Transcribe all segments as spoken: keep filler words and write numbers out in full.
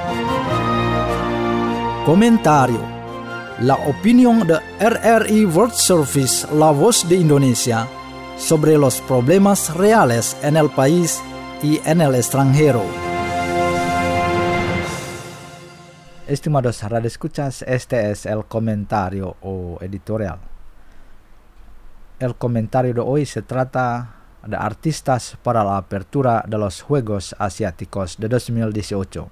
Comentario. La opinión de R R I World Service, la voz de Indonesia, sobre los problemas reales en el país y en el extranjero. Estimados radioescuchas, este es el comentario o editorial. El comentario de hoy se trata de artistas para la apertura de los Juegos Asiáticos de dos mil dieciocho.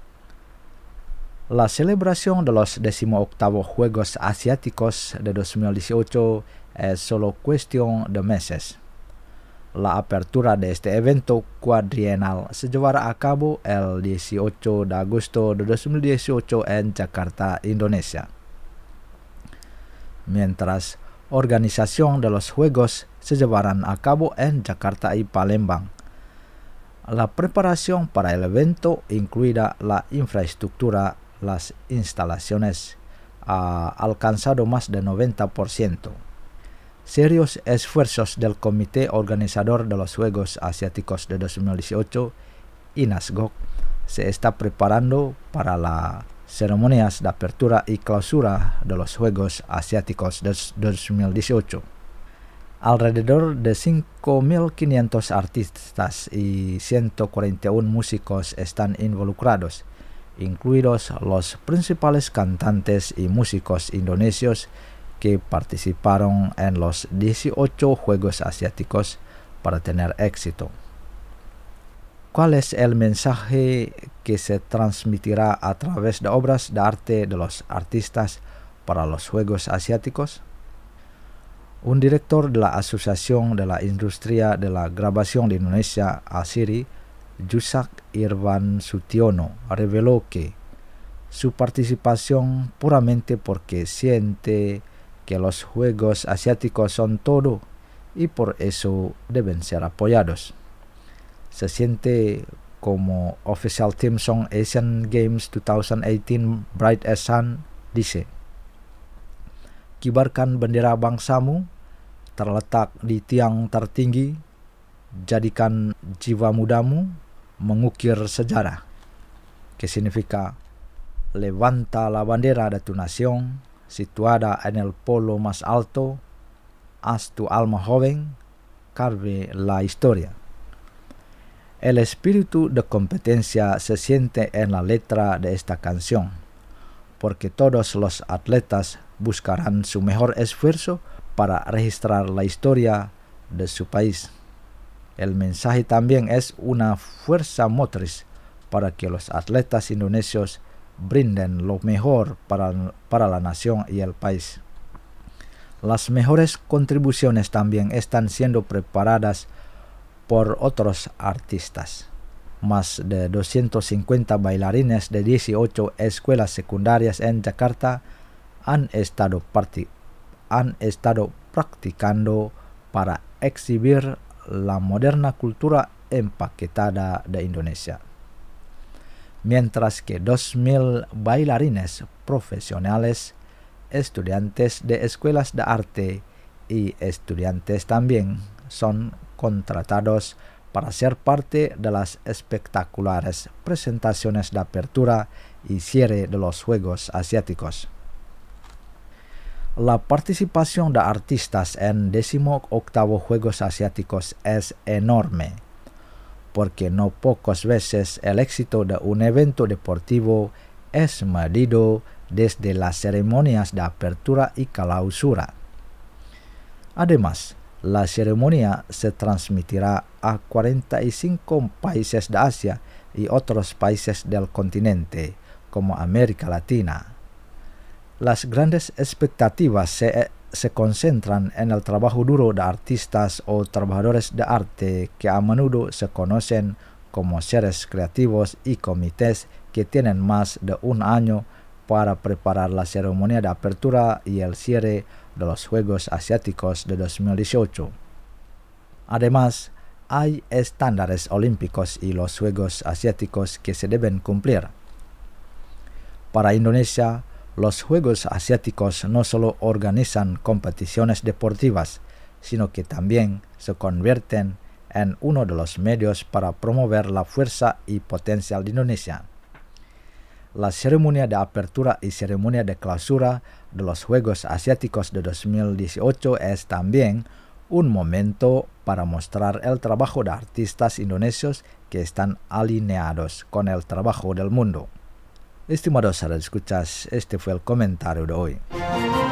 La celebración de los decimoctavos Juegos Asiáticos de dos mil dieciocho es solo cuestión de meses. La apertura de este evento cuadrienal se llevará a cabo el dieciocho de agosto de dos mil dieciocho en Jakarta, Indonesia. Mientras organización de los Juegos se llevarán a cabo en Jakarta y Palembang. La preparación para el evento, incluida la infraestructura, las instalaciones, ha alcanzado más de noventa por ciento. Serios esfuerzos del Comité Organizador de los Juegos Asiáticos de dos mil dieciocho, INASGOC, se está preparando para las ceremonias de apertura y clausura de los Juegos Asiáticos de dos mil dieciocho. Alrededor de cinco mil quinientos artistas y ciento cuarenta y uno músicos están involucrados, incluidos los principales cantantes y músicos indonesios que participaron en los dieciocho Juegos Asiáticos para tener éxito. ¿Cuál es el mensaje que se transmitirá a través de obras de arte de los artistas para los Juegos Asiáticos? Un director de la Asociación de la Industria de la Grabación de Indonesia, ASIRI, Yusak Irvan Sutiono, reveló que su participación puramente porque siente que los Juegos Asiáticos son todo y por eso deben ser apoyados. Se siente como Official Team Song Asian Games dua ribu delapan belas Bright as Sun, dice: kibarkan bendera bangsamu, terletak di tiang tertinggi, jadikan jiwa mudamu mengukir sejarah, que significa levanta la bandera de tu nación, situada en el polo más alto, haz tu alma joven, carve la historia. El espíritu de competencia se siente en la letra de esta canción, porque todos los atletas buscarán su mejor esfuerzo para registrar la historia de su país. El mensaje también es una fuerza motriz para que los atletas indonesios brinden lo mejor para, para la nación y el país. Las mejores contribuciones también están siendo preparadas por otros artistas. Más de doscientos cincuenta bailarines de dieciocho escuelas secundarias en Jakarta han estado, parti- han estado practicando para exhibir la moderna cultura empaquetada de Indonesia. Mientras que dos mil bailarines profesionales, estudiantes de escuelas de arte y estudiantes también son contratados para ser parte de las espectaculares presentaciones de apertura y cierre de los Juegos Asiáticos. La participación de artistas en decimoctavo Juegos Asiáticos es enorme, porque no pocas veces el éxito de un evento deportivo es medido desde las ceremonias de apertura y clausura. Además, la ceremonia se transmitirá a cuarenta y cinco países de Asia y otros países del continente, como América Latina. Las grandes expectativas se, se concentran en el trabajo duro de artistas o trabajadores de arte que a menudo se conocen como seres creativos y comités que tienen más de un año para preparar la ceremonia de apertura y el cierre de los Juegos Asiáticos de dos mil dieciocho. Además, hay estándares olímpicos y los Juegos Asiáticos que se deben cumplir. Para Indonesia, los Juegos Asiáticos no solo organizan competiciones deportivas, sino que también se convierten en uno de los medios para promover la fuerza y potencial de Indonesia. la ceremonia de apertura y ceremonia de clausura de los Juegos Asiáticos de dos mil dieciocho es también un momento para mostrar el trabajo de artistas indonesios que están alineados con el trabajo del mundo. Estimados radioescuchas, este fue el comentario de hoy.